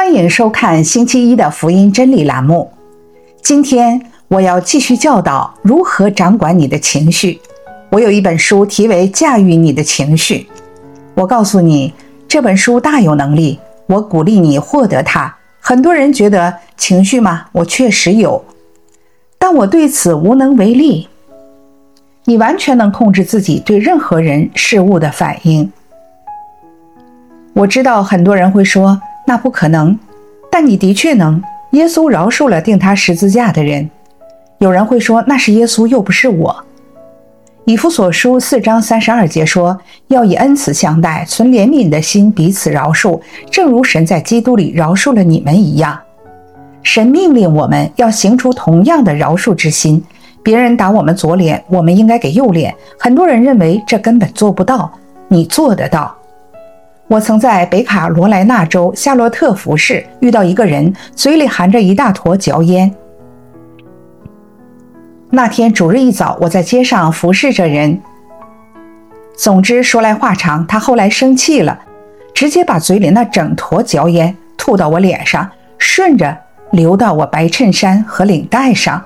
欢迎收看星期一的福音真理栏目。今天我要继续教导如何掌管你的情绪。我有一本书题为《驾驭你的情绪》。我告诉你，这本书大有能力，我鼓励你获得它。很多人觉得情绪吗？我确实有，但我对此无能为力。你完全能控制自己对任何人事物的反应。我知道很多人会说那不可能，但你的确能。耶稣饶恕了钉他十字架的人。有人会说那是耶稣，又不是我。以弗所书4章32节说，要以恩慈相待，存怜悯的心彼此饶恕，正如神在基督里饶恕了你们一样。神命令我们要行出同样的饶恕之心。别人打我们左脸，我们应该给右脸。很多人认为这根本做不到，你做得到。我曾在北卡罗来纳州夏洛特服饰遇到一个人，嘴里含着一大坨嚼烟。那天主日一早，我在街上服侍着人。总之说来话长，他后来生气了，直接把嘴里那整坨嚼烟吐到我脸上，顺着流到我白衬衫和领带上。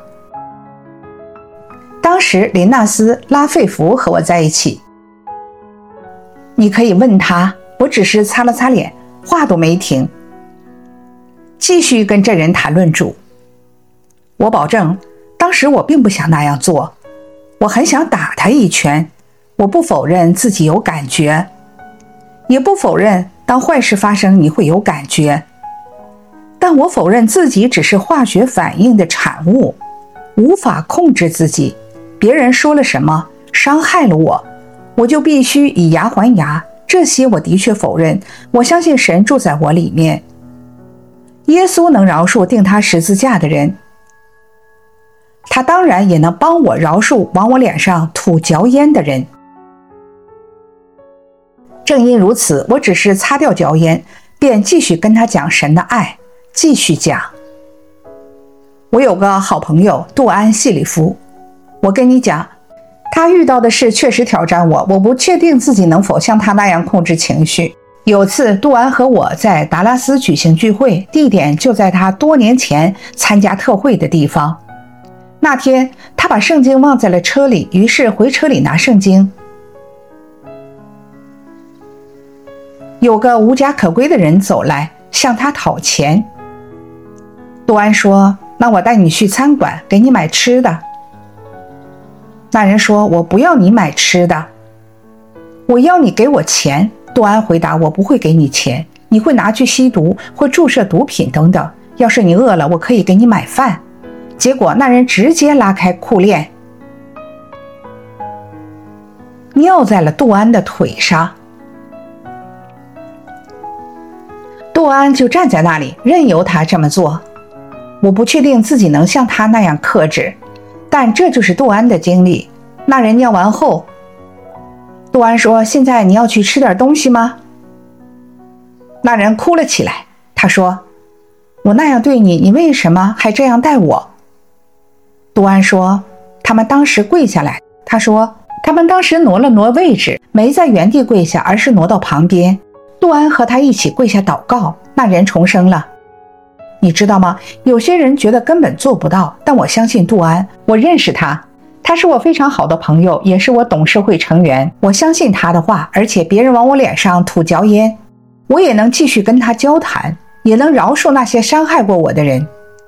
当时林纳斯·拉费弗和我在一起。你可以问他，我只是擦了擦脸，话都没停，继续跟这人谈论主。我保证，当时我并不想那样做，我很想打他一拳。我不否认自己有感觉，也不否认当坏事发生你会有感觉，但我否认自己只是化学反应的产物，无法控制自己。别人说了什么，伤害了我，我就必须以牙还牙。这些我的确否认。我相信神住在我里面。耶稣能饶恕钉他十字架的人，他当然也能帮我饶恕往我脸上吐嚼烟的人。正因如此，我只是擦掉嚼烟，便继续跟他讲神的爱，继续讲。我有个好朋友杜安·谢里夫，我跟你讲，他遇到的事确实挑战我，我不确定自己能否像他那样控制情绪。有次杜安和我在达拉斯举行聚会，地点就在他多年前参加特会的地方。那天他把圣经忘在了车里，于是回车里拿圣经。有个无家可归的人走来向他讨钱。杜安说，那我带你去餐馆，给你买吃的。那人说，我不要你买吃的，我要你给我钱。杜安回答，我不会给你钱，你会拿去吸毒或注射毒品等等。要是你饿了，我可以给你买饭。结果那人直接拉开裤链，尿在了杜安的腿上。杜安就站在那里，任由他这么做。我不确定自己能像他那样克制，但这就是杜安的经历。那人尿完后，杜安说，现在你要去吃点东西吗？那人哭了起来，他说，我那样对你，你为什么还这样待我？杜安说，他们当时跪下来。他说，他们当时挪了挪位置，没在原地跪下，而是挪到旁边。杜安和他一起跪下祷告，那人重生了。你知道吗？有些人觉得根本做不到，但我相信杜安，我认识他，他是我非常好的朋友，也是我董事会成员。我相信他的话，而且别人往我脸上吐嚼烟，我也能继续跟他交谈，也能饶恕那些伤害过我的人。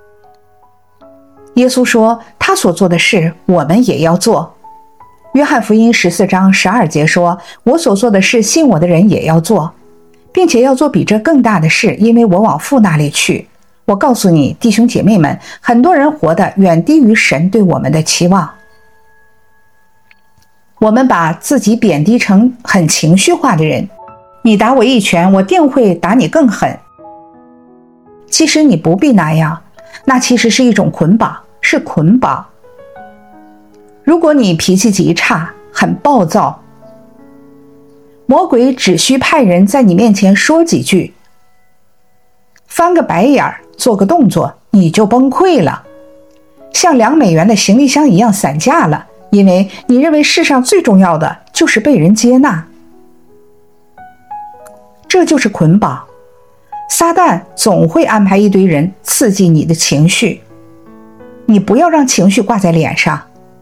耶稣说，他所做的事我们也要做。约翰福音14章12节说，我所做的事信我的人也要做，并且要做比这更大的事，因为我往父那里去。我告诉你，弟兄姐妹们，很多人活得远低于神对我们的期望。我们把自己贬低成很情绪化的人，你打我一拳，我定会打你更狠。其实你不必那样，那其实是一种捆绑，是捆绑。如果你脾气极差，很暴躁，魔鬼只需派人在你面前说几句，翻个白眼儿，做个动作，你就崩溃了，像2美元的行李箱一样散架了，因为你认为世上最重要的就是被人接纳。这就是捆绑。 撒旦总会安排一堆人刺激你的情绪，你不要让情绪挂在脸上。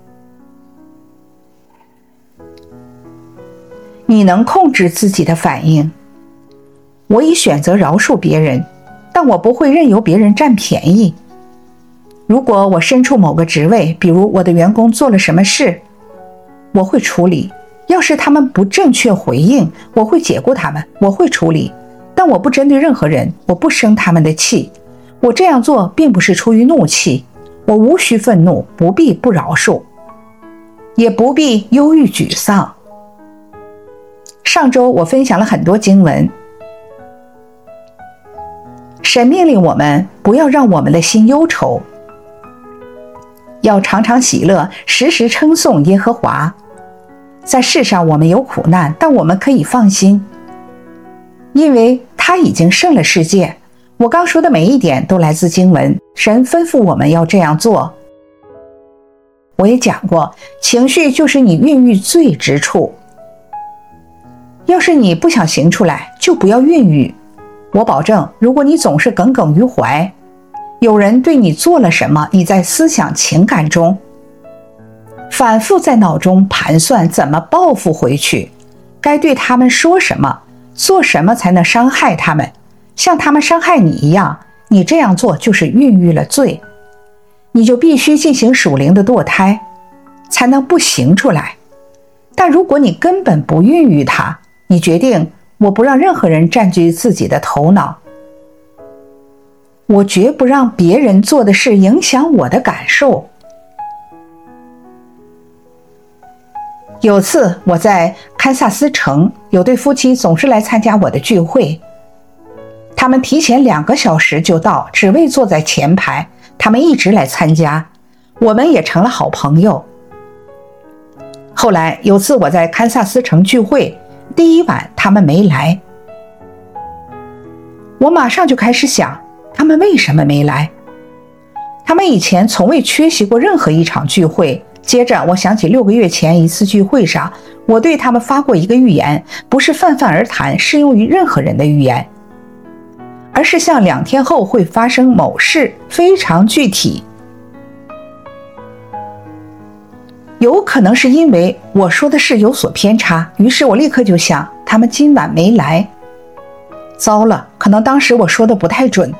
你能控制自己的反应。我已选择饶恕别人，但我不会任由别人占便宜。如果我身处某个职位，比如我的员工做了什么事，我会处理。要是他们不正确回应，我会解雇他们，我会处理。但我不针对任何人，我不生他们的气。我这样做并不是出于怒气，我无需愤怒，不必不饶恕，也不必忧郁沮丧。上周我分享了很多经文，神命令我们不要让我们的心忧愁，要常常喜乐，时时称颂耶和华。在世上我们有苦难，但我们可以放心，因为他已经胜了世界。我刚说的每一点都来自经文，神吩咐我们要这样做。我也讲过，情绪就是你孕育罪之处。要是你不想行出来，就不要孕育。我保证，如果你总是耿耿于怀，有人对你做了什么，你在思想情感中反复在脑中盘算怎么报复回去，该对他们说什么，做什么才能伤害他们，像他们伤害你一样，你这样做就是孕育了罪。你就必须进行属灵的堕胎，才能不行出来。但如果你根本不孕育它，你决定我不让任何人占据自己的头脑，我绝不让别人做的事影响我的感受。有次我在堪萨斯城，有对夫妻总是来参加我的聚会，他们提前2个小时就到，只为坐在前排。他们一直来参加，我们也成了好朋友。后来有次我在堪萨斯城聚会，第一晚他们没来，我马上就开始想，他们为什么没来？他们以前从未缺席过任何一场聚会。接着我想起6个月前一次聚会上，我对他们发过一个预言，不是泛泛而谈，适用于任何人的预言，而是像2天后会发生某事，非常具体。有可能是因为我说的事有所偏差，于是我立刻就想，他们今晚没来。糟了，可能当时我说的不太准，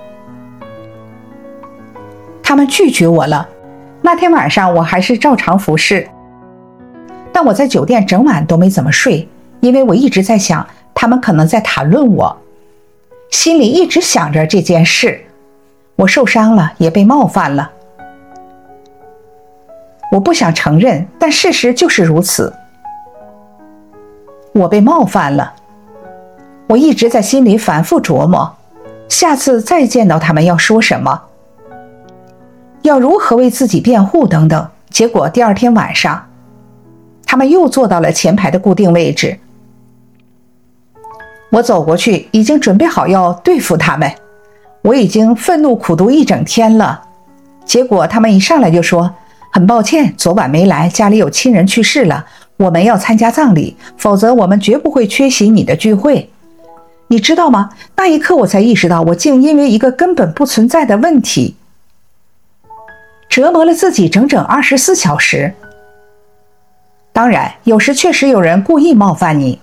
他们拒绝我了。那天晚上我还是照常服侍，但我在酒店整晚都没怎么睡，因为我一直在想，他们可能在谈论我，心里一直想着这件事。我受伤了，也被冒犯了。我不想承认，但事实就是如此。我被冒犯了。我一直在心里反复琢磨，下次再见到他们要说什么，要如何为自己辩护等等。结果第2天晚上，他们又坐到了前排的固定位置。我走过去，已经准备好要对付他们。我已经愤怒苦读一整天了。结果他们一上来就说，很抱歉，昨晚没来，家里有亲人去世了，我们要参加葬礼，否则我们绝不会缺席你的聚会。你知道吗？那一刻我才意识到，我竟因为一个根本不存在的问题折磨了自己整整24小时。当然，有时确实有人故意冒犯你，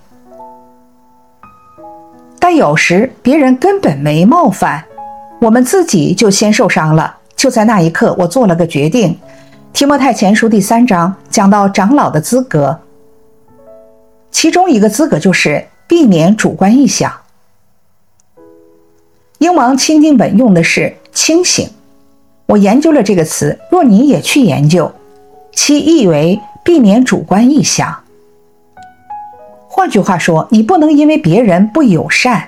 但有时别人根本没冒犯，我们自己就先受伤了。就在那一刻，我做了个决定。提摩太前书第3章讲到长老的资格，其中一个资格就是避免主观臆想。英王钦定本用的是清醒，我研究了这个词，若你也去研究，其意为避免主观臆想。换句话说，你不能因为别人不友善，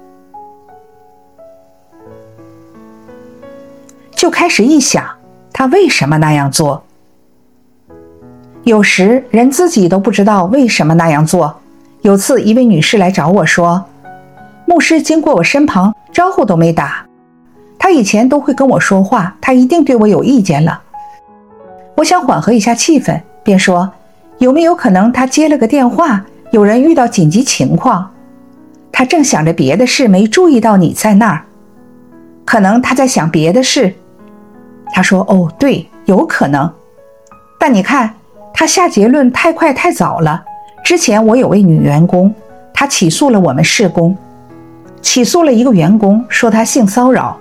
就开始臆想他为什么那样做。有时人自己都不知道为什么那样做。有次一位女士来找我说，牧师经过我身旁，招呼都没打。他以前都会跟我说话，他一定对我有意见了。我想缓和一下气氛，便说，有没有可能他接了个电话，有人遇到紧急情况？他他正想着别的事，没注意到你在那儿。可能他在想别的事。他说，哦，对，有可能。但你看，他下结论太快太早了。之前我有位女员工，她起诉了我们市工，起诉了一个员工，说他性骚扰。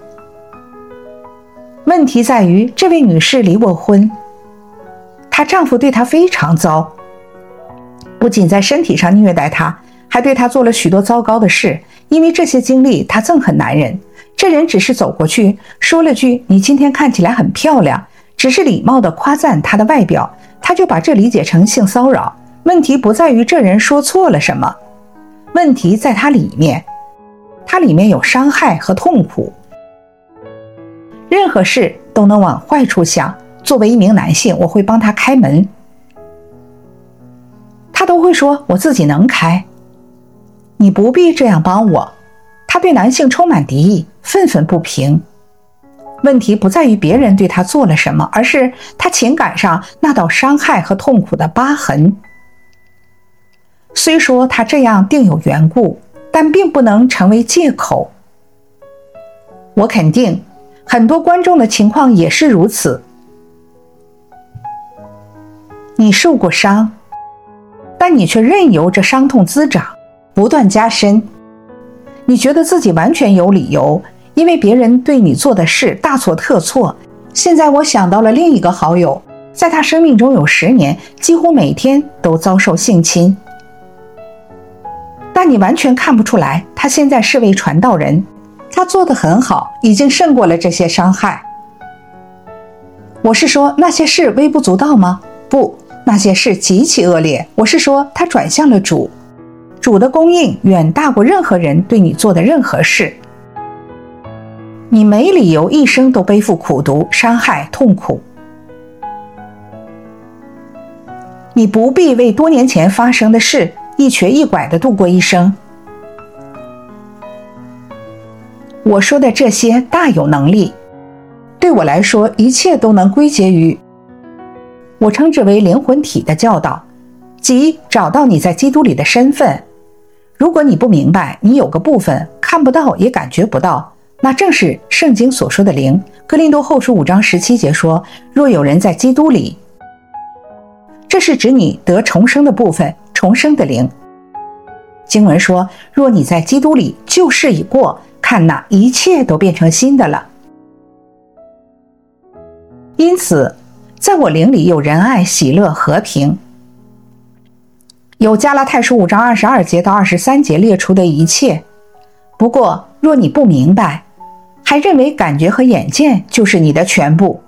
问题在于，这位女士离过婚，她丈夫对她非常糟，不仅在身体上虐待她，还对她做了许多糟糕的事。因为这些经历，她憎恨男人。这人只是走过去说了句，你今天看起来很漂亮，只是礼貌地夸赞她的外表，她就把这理解成性骚扰。问题不在于这人说错了什么，问题在他里面，他里面有伤害和痛苦。任何事都能往坏处想。作为一名男性，我会帮他开门，他都会说我自己能开，你不必这样帮我。他对男性充满敌意，愤愤不平。问题不在于别人对他做了什么，而是他情感上那道伤害和痛苦的疤痕。虽说他这样定有缘故，但并不能成为借口。我肯定很多观众的情况也是如此。你受过伤，但你却任由这伤痛滋长，不断加深。你觉得自己完全有理由，因为别人对你做的事大错特错。现在我想到了另一个好友，在他生命中有10年，几乎每天都遭受性侵。但你完全看不出来，他现在是位传道人，他做得很好，已经胜过了这些伤害。我是说，那些事微不足道吗？不，那些事极其恶劣。我是说，他转向了主，主的供应远大过任何人对你做的任何事。你没理由一生都背负苦毒、伤害、痛苦。你不必为多年前发生的事一瘸一拐地度过一生。我说的这些大有能力，对我来说，一切都能归结于我称之为灵魂体的教导，即找到你在基督里的身份。如果你不明白，你有个部分看不到也感觉不到，那正是圣经所说的灵。哥林多后书5章17节说，若有人在基督里，这是指你得重生的部分，重生的灵。经文说，若你在基督里，旧事已过，看哪，一切都变成新的了。因此，在我灵里有仁爱、喜乐、和平，有加拉太书5章22节到23节列出的一切。不过，若你不明白，还认为感觉和眼见就是你的全部，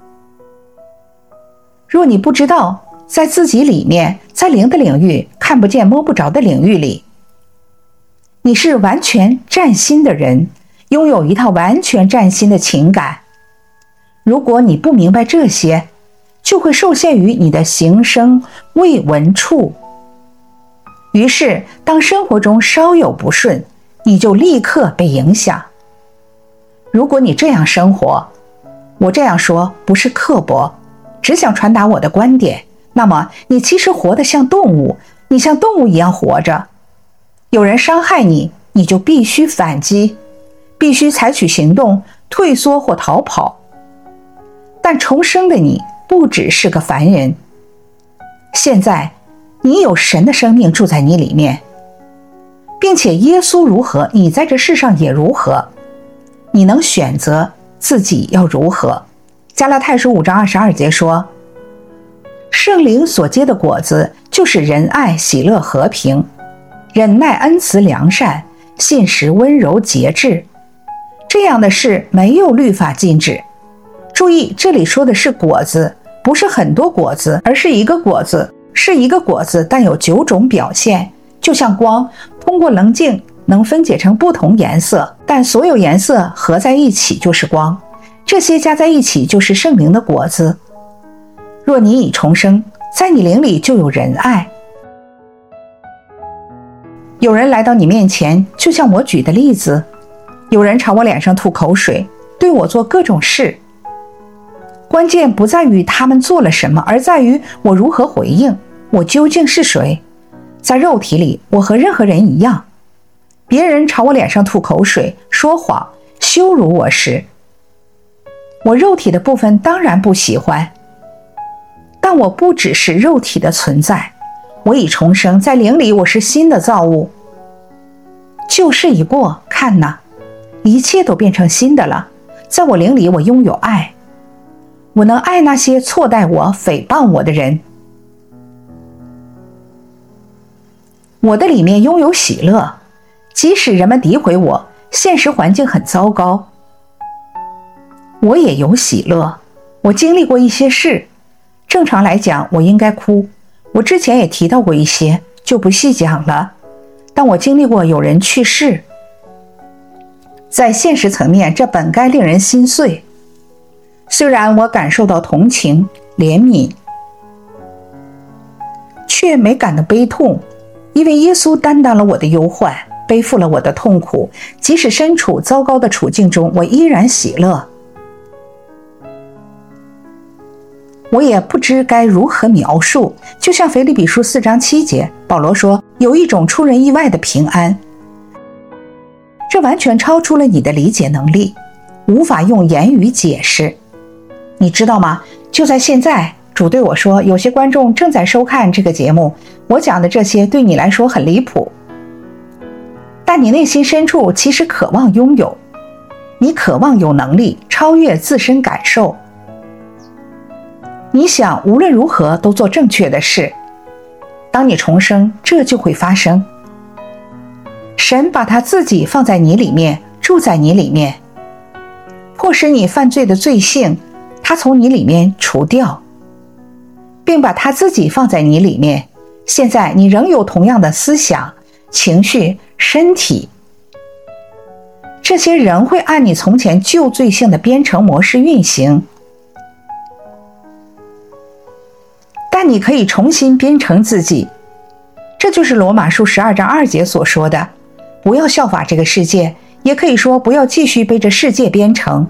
若你不知道，在自己里面，在灵的领域，看不见摸不着的领域里，你是完全崭新的人，拥有一套完全崭新的情感。如果你不明白这些，就会受限于你的形声味闻触。于是，当生活中稍有不顺，你就立刻被影响。如果你这样生活，我这样说不是刻薄，只想传达我的观点，那么你其实活得像动物，你像动物一样活着。有人伤害你，你就必须反击，必须采取行动，退缩或逃跑。但重生的你不只是个凡人，现在你有神的生命住在你里面，并且耶稣如何，你在这世上也如何。你能选择自己要如何。加拉太书5章22节说，圣灵所结的果子就是仁爱、喜乐、和平、忍耐、恩慈、良善、信实、温柔、节制。这样的事没有律法禁止。注意，这里说的是果子，不是很多果子，而是一个果子，是一个果子，但有9种表现。就像光通过棱镜能分解成不同颜色，但所有颜色合在一起就是光，这些加在一起就是圣灵的果子。若你已重生，在你灵里就有仁爱。有人来到你面前，就像我举的例子，有人朝我脸上吐口水，对我做各种事。关键不在于他们做了什么，而在于我如何回应，我究竟是谁。在肉体里，我和任何人一样， 别人朝我脸上吐口水、说谎、羞辱我时，我肉体的部分当然不喜欢。但我不只是肉体的存在，我已重生，在灵里我是新的造物。旧事已过，看哪，一切都变成新的了。在我灵里我拥有爱，我能爱那些错待我、诽谤我的人。我的里面拥有喜乐，即使人们诋毁我，现实环境很糟糕，我也有喜乐。我经历过一些事，正常来讲我应该哭，我之前也提到过一些，就不细讲了。但我经历过有人去世，在现实层面这本该令人心碎。虽然我感受到同情、怜悯，却没感到悲痛，因为耶稣担当了我的忧患，背负了我的痛苦，即使身处糟糕的处境中，我依然喜乐。我也不知该如何描述，就像腓立比书4章7节，保罗说，有一种出人意外的平安，这完全超出了你的理解能力，无法用言语解释。你知道吗？就在现在，主对我说，有些观众正在收看这个节目，我讲的这些对你来说很离谱，但你内心深处其实渴望拥有，你渴望有能力超越自身感受。你想无论如何都做正确的事，当你重生，这就会发生。神把他自己放在你里面，住在你里面，迫使你犯罪的罪性，他从你里面除掉，并把他自己放在你里面。现在你仍有同样的思想、情绪、身体，这些仍会按你从前旧罪性的编程模式运行，但你可以重新编程自己。这就是罗马书12章2节所说的，不要效法这个世界，也可以说不要继续被这世界编程。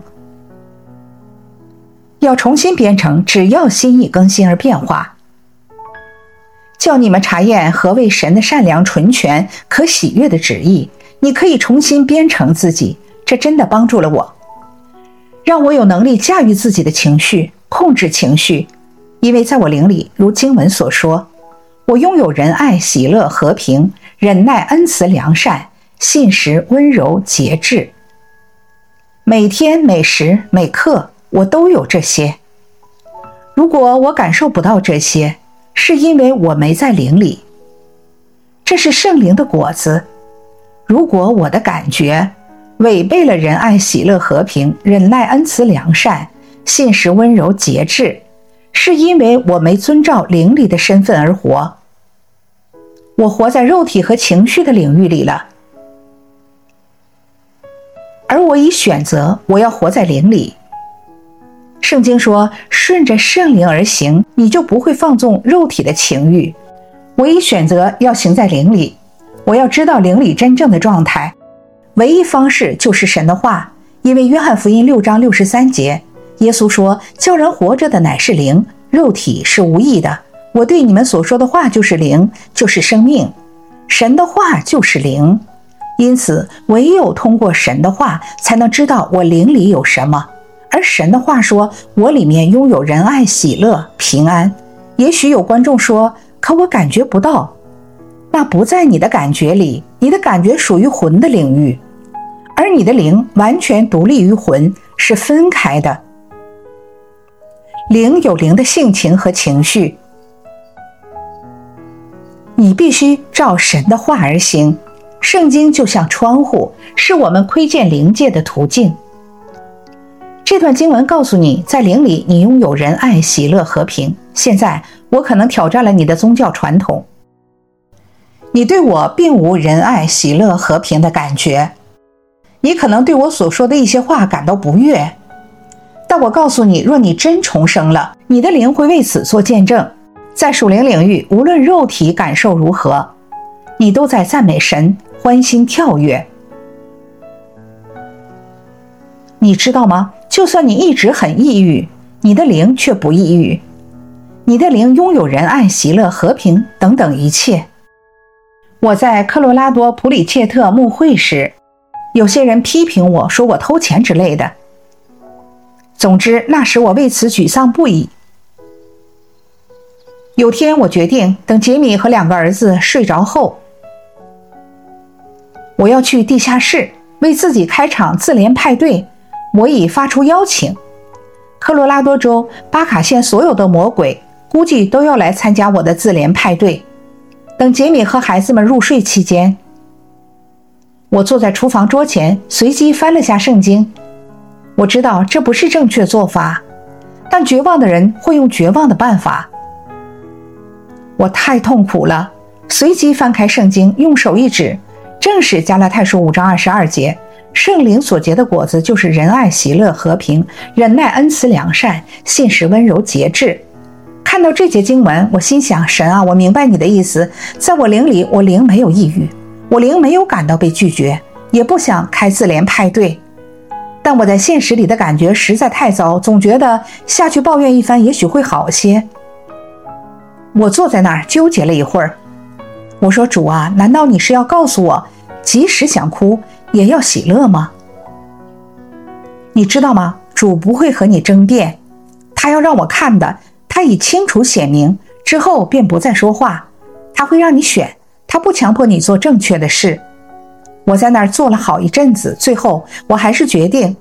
要重新编程，只要心意更新而变化。叫你们查验何为神的善良、纯全、可喜悦的旨意。你可以重新编程自己，这真的帮助了我，让我有能力驾驭自己的情绪，控制情绪。因为在我灵里，如经文所说，我拥有仁爱、喜乐、和平、忍耐、恩慈、良善、信实、温柔、节制。每天每时每刻我都有这些。如果我感受不到这些，是因为我没在灵里，这是圣灵的果子。如果我的感觉违背了仁爱、喜乐、和平、忍耐、恩慈、良善、信实、温柔、节制，是因为我没遵照灵里的身份而活，我活在肉体和情绪的领域里了。而我已选择我要活在灵里。圣经说，顺着圣灵而行，你就不会放纵肉体的情欲。我已选择要行在灵里，我要知道灵里真正的状态，唯一方式就是神的话。因为约翰福音6章63节，耶稣说，叫人活着的乃是灵，肉体是无益的。我对你们所说的话就是灵，就是生命。神的话就是灵，因此唯有通过神的话才能知道我灵里有什么。而神的话说，我里面拥有仁爱、喜乐、平安。也许有观众说，可我感觉不到。那不在你的感觉里，你的感觉属于魂的领域，而你的灵完全独立于魂，是分开的。灵有灵的性情和情绪，你必须照神的话而行。圣经就像窗户，是我们窥见灵界的途径。这段经文告诉你，在灵里你拥有仁爱、喜乐、和平。现在我可能挑战了你的宗教传统，你对我并无仁爱、喜乐、和平的感觉，你可能对我所说的一些话感到不悦，但我告诉你，若你真重生了，你的灵会为此做见证。在属灵领域，无论肉体感受如何，你都在赞美神，欢欣跳跃。你知道吗？就算你一直很抑郁，你的灵却不抑郁，你的灵拥有仁爱、喜乐、和平等等一切。 我在科罗拉多普里切特牧会时，有些人批评我说我偷钱之类的。总之，那时我为此沮丧不已。有天我决定，等杰米和2个儿子睡着后，我要去地下室为自己开场自怜派对。我已发出邀请，科罗拉多州巴卡县所有的魔鬼估计都要来参加我的自怜派对。等杰米和孩子们入睡期间，我坐在厨房桌前，随即翻了下圣经。我知道这不是正确做法，但绝望的人会用绝望的办法。我太痛苦了，随即翻开圣经，用手一指，正是加拉太书5章22节，圣灵所结的果子就是仁爱、喜乐、和平、忍耐、恩慈、良善、信实、温柔、节制。看到这节经文，我心想，神啊，我明白你的意思，在我灵里，我灵没有抑郁，我灵没有感到被拒绝，也不想开自怜派对，但我在现实里的感觉实在太糟，总觉得下去抱怨一番也许会好些。我坐在那儿纠结了一会儿，我说，主啊，难道你是要告诉我，即使想哭也要喜乐吗？你知道吗？主不会和你争辩，他要让我看的他已清楚显明，之后便不再说话。他会让你选，他不强迫你做正确的事。我在那儿坐了好一阵子，最后我还是决定，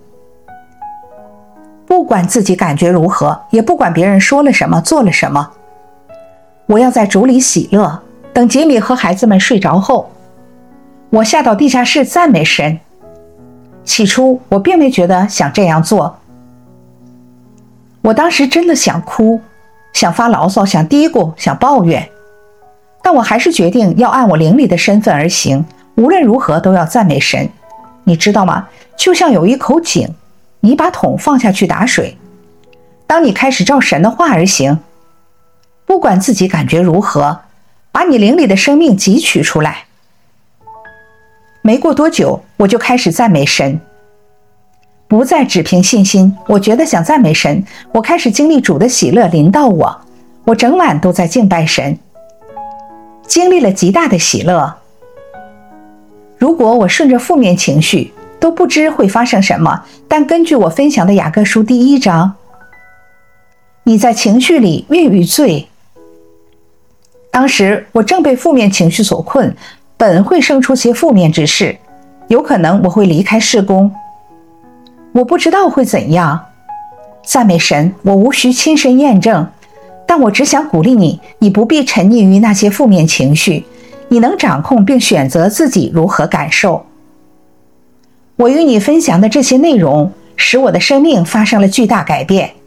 不管自己感觉如何，也不管别人说了什么做了什么，我要在主里喜乐。等杰米和孩子们睡着后，我下到地下室赞美神。起初我并没觉得想这样做，我当时真的想哭，想发牢骚，想嘀咕，想抱怨，但我还是决定要按我灵里的身份而行，无论如何都要赞美神。你知道吗？就像有一口井，你把桶放下去打水，当你开始照神的话而行，不管自己感觉如何，把你灵里的生命汲取出来。没过多久，我就开始赞美神，不再只凭信心。我觉得想赞美神，我开始经历主的喜乐临到我，我整晚都在敬拜神，经历了极大的喜乐。如果我顺着负面情绪，都不知会发生什么，但根据我分享的雅各书第1章，你在情绪里越于罪。当时我正被负面情绪所困，本会生出些负面之事，有可能我会离开事工，我不知道会怎样。赞美神，我无需亲身验证，但我只想鼓励你，你不必沉溺于那些负面情绪，你能掌控并选择自己如何感受。我与你分享的这些内容，使我的生命发生了巨大改变。